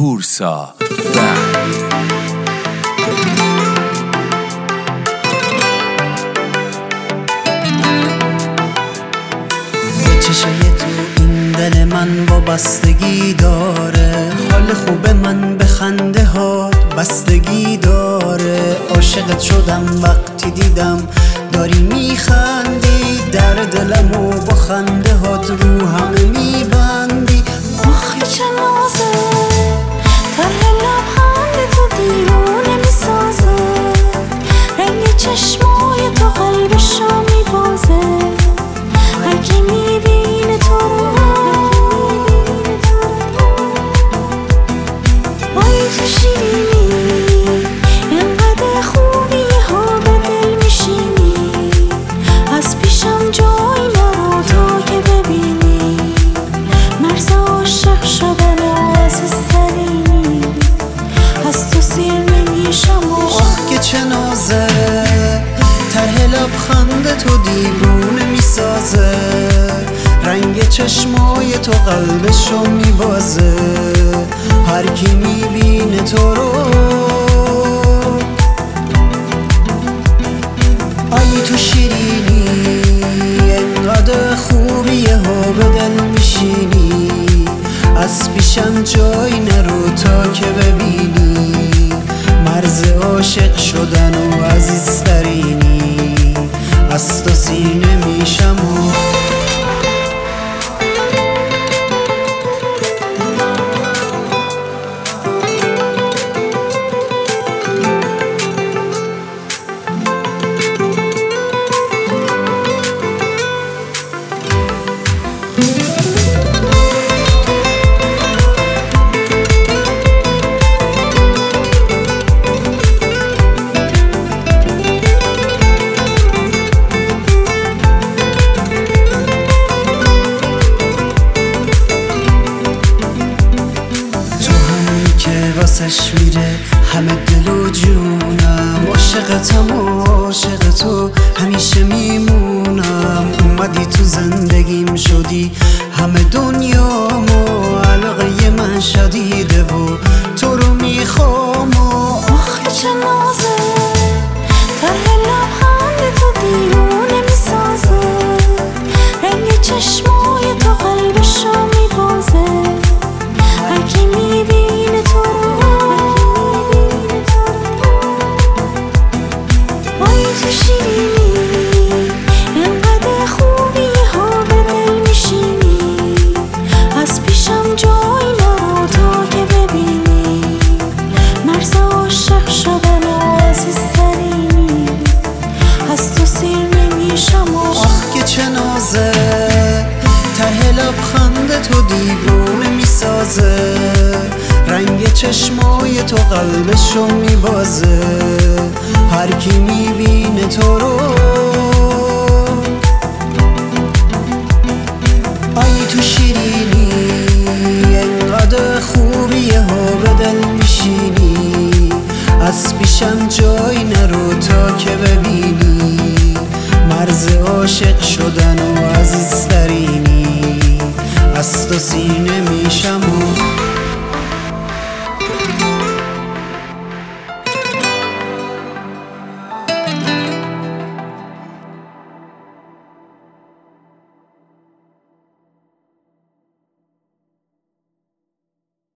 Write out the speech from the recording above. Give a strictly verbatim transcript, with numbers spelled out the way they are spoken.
بورسا بند. چشای تو این دل من وابستگی داره، حال خوب من به خنده هات بستگی داره. عاشقت شدم وقتی دیدم داری میخندی، در دلم و با خنده هات رو همه میبندی. آخه چه نازه طرح لبخند تو دیوونه میسازه، رنگ چشمای تو قلبشو میبازه. هرکی میبینه تو وای تو شیرینی، اینقدر خوبی ها به دل میشینی. از پیشم جای نرو تا که ببینی، مرز عاشق شدن عزیزترینی. از تو سیر نمیشم و آخ که چه نازه طرح لبخند تو دیوونه میسازه، رنگ چشمای تو قلبشو میبازه. هر کی میبینه تو رو آی تو شیرینی، انقدر خوبیه ها به دل میشینی. از پیشم جای نرو تا که ببینی، مرز عاشق شدن و عزیزترینی. از تو سینه میشم و واسش میره همه دل و جونم. عاشقتم و عاشق تو همیشه میمونم. اومدی تو زندگیم شدی همه دنیامو، علاقه من شدیده و تو رو میخوام. آخه چه نازه طرح لبخند تو دیوونه میسازه، رنگ چشمای تو قلبشو میبازه. هرکی میبینه تو وای تو شیرینی، اینقدر خوبی ها به دل میشینی. از پیشم جای نرو تا که ببینی، مرز عاشق شدن عزیزترینی. از تو سیر نمیشم و آخ که چه نازه ته لبخند تو دیوونه میسازه، رنگ چشمای تو قلبشو میبازه. هر کی میبینه تو رو آی تو شیرینی، انقدر خوبیه ها به دل میشینی. از پیشم جای نرو تا که ببینی، مرز عاشق شدن و عزیزترینی. از تو سینه میشم و